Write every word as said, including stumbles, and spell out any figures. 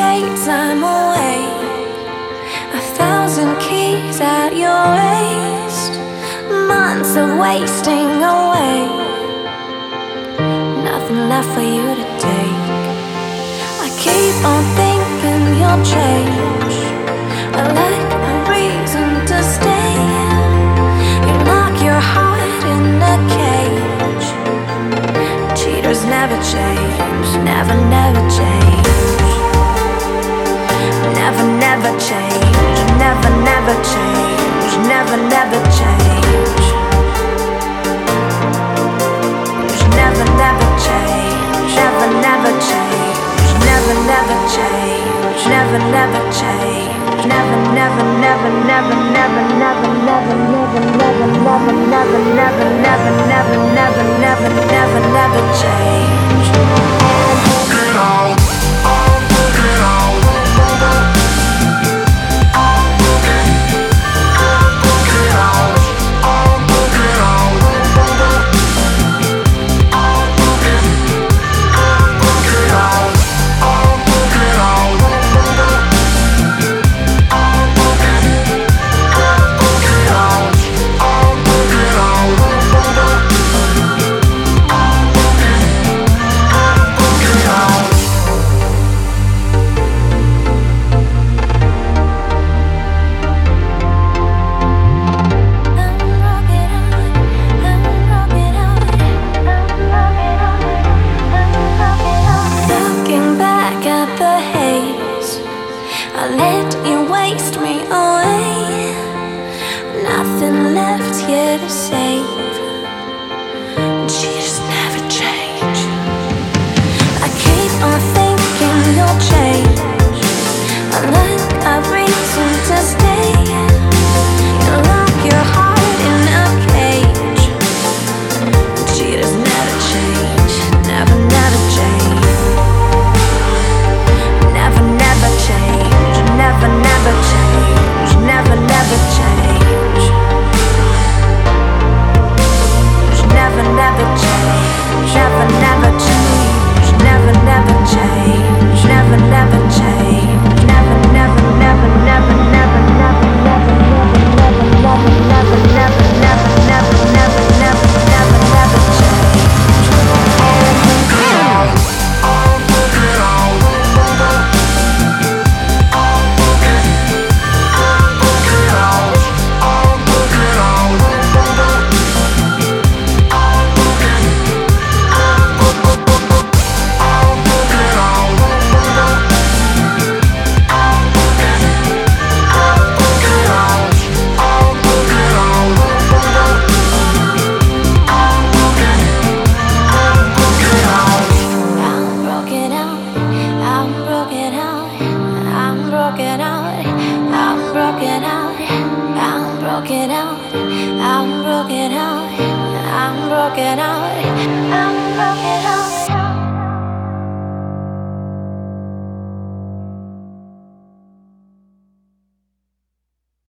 daytime away. A thousand keys at your waist. Months of wasting away. Nothing left for you to take. I keep on thinking you'll change. I like a reason to stay. You lock your heart in a cage. Cheaters never change. Never, never change. Never, never change. Never, never change. Never, never change. Never, never change. Never, never change. Never, never change. Never, never change. Never, never, never, never, never, never, never, never, never, never, never, never, never, never, never, never, never, never change. Get out. Get out. I let you waste me away. Nothing left here to save. Cheaters never change. I keep on thinking you'll change. I like a reason to stay. You lock your heart in a cage. Cheaters never change. Never, never change. Never, never change. Never, never change. Never, never change. Never, never change. Never, never change. Never, never change. Never, never change. Never, never, never, never, never, never, never, never, never, never, never, never, never, never, never, never, never change. Broken out, I'm broken out, I'm broken out, I'm broken out.